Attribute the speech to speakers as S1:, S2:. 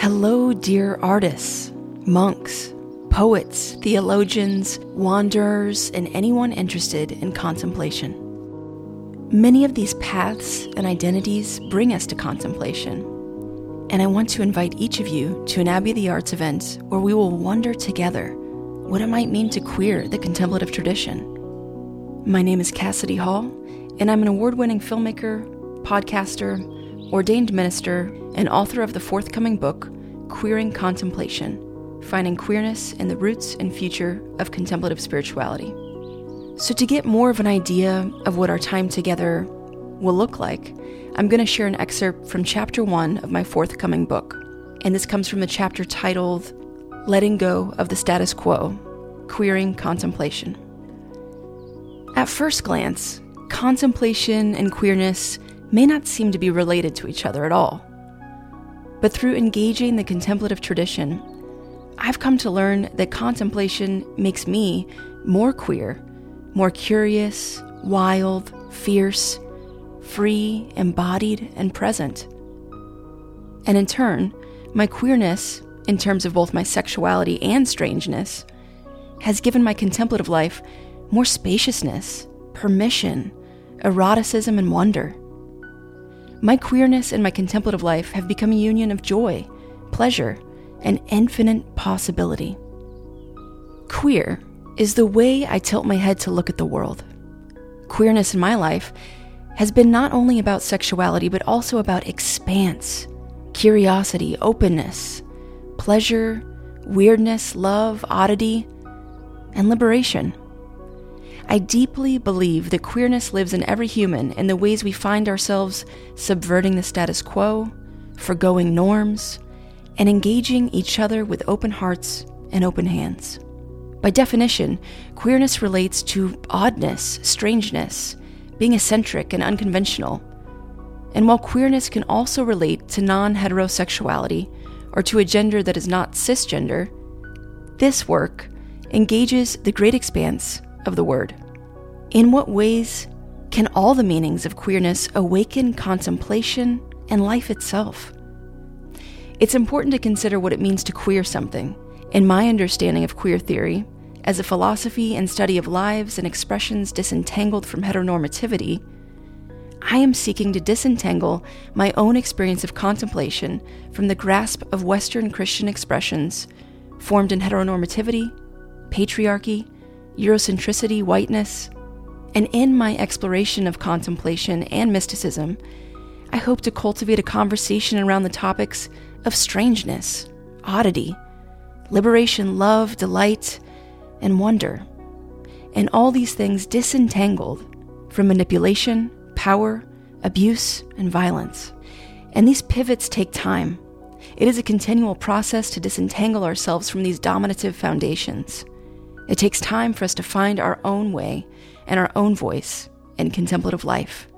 S1: Hello, dear artists, monks, poets, theologians, wanderers, and anyone interested in contemplation. Many of these paths and identities bring us to contemplation, and I want to invite each of you to an Abbey of the Arts event where we will wonder together what it might mean to queer the contemplative tradition. My name is Cassidy Hall, and I'm an award-winning filmmaker, podcaster, ordained minister, and author of the forthcoming book, Queering Contemplation, Finding Queerness in the Roots and Future of Contemplative Spirituality. So to get more of an idea of what our time together will look like, I'm going to share an excerpt from Chapter 1 of my forthcoming book. And this comes from the chapter titled, Letting Go of the Status Quo, Queering Contemplation. At first glance, contemplation and queerness may not seem to be related to each other at all. But through engaging the contemplative tradition, I've come to learn that contemplation makes me more queer, more curious, wild, fierce, free, embodied, and present. And in turn, my queerness, in terms of both my sexuality and strangeness, has given my contemplative life more spaciousness, permission, eroticism, and wonder. My queerness and my contemplative life have become a union of joy, pleasure, and infinite possibility. Queer is the way I tilt my head to look at the world. Queerness in my life has been not only about sexuality, but also about expanse, curiosity, openness, pleasure, weirdness, love, oddity, and liberation. I deeply believe that queerness lives in every human in the ways we find ourselves subverting the status quo, forgoing norms, and engaging each other with open hearts and open hands. By definition, queerness relates to oddness, strangeness, being eccentric and unconventional. And while queerness can also relate to non-heterosexuality or to a gender that is not cisgender, this work engages the great expanse of the word. In what ways can all the meanings of queerness awaken contemplation and life itself? It's important to consider what it means to queer something. In my understanding of queer theory, as a philosophy and study of lives and expressions disentangled from heteronormativity, I am seeking to disentangle my own experience of contemplation from the grasp of Western Christian expressions formed in heteronormativity, patriarchy, Eurocentricity, whiteness, and in my exploration of contemplation and mysticism, I hope to cultivate a conversation around the topics of strangeness, oddity, liberation, love, delight, and wonder, and all these things disentangled from manipulation, power, abuse, and violence. And these pivots take time. It is a continual process to disentangle ourselves from these dominative foundations. It takes time for us to find our own way and our own voice in contemplative life.